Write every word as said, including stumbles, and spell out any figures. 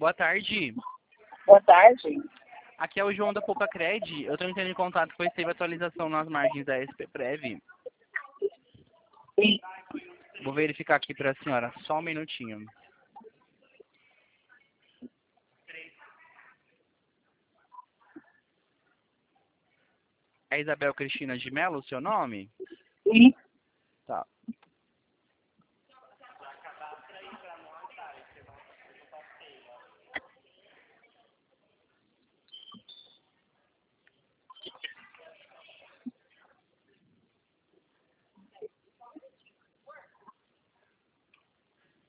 Boa tarde. Boa tarde. Aqui é o João da Poupa Cred. Eu estou entrando em contato, pois teve atualização nas margens da S P Prev. Sim. Vou verificar aqui para a senhora. Só um minutinho. É Isabel Cristina de Mello o seu nome? Sim.